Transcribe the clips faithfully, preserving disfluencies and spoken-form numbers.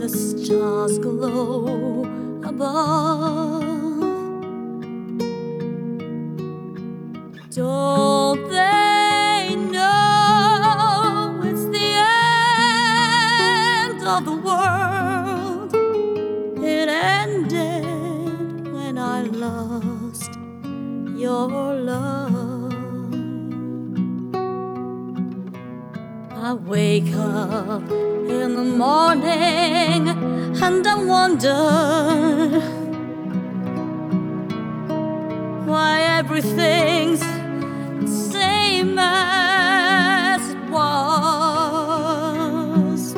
the stars glow above. Don't they know it's the end of the world? It ended when I lost your love. I wake up in the morning and I wonder why everything's the same as it was.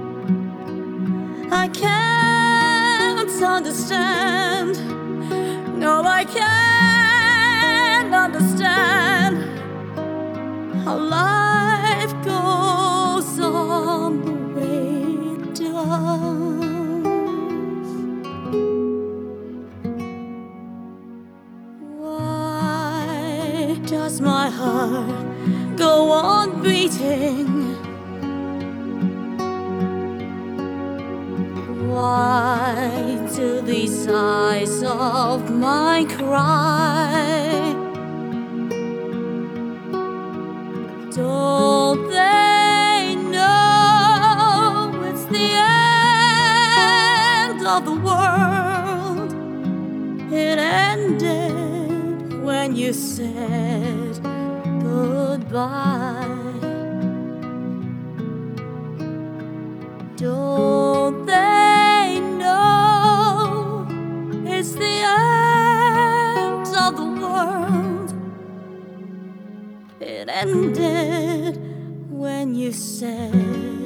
I can't understand, no, I can't understand how life goes on the way it does. Why does my heart go on beating? Why do these eyes of mine cry? Don't they know it's the end of the world? It ended when you said goodbye. Don't they know it's the end of the world? It ended when you said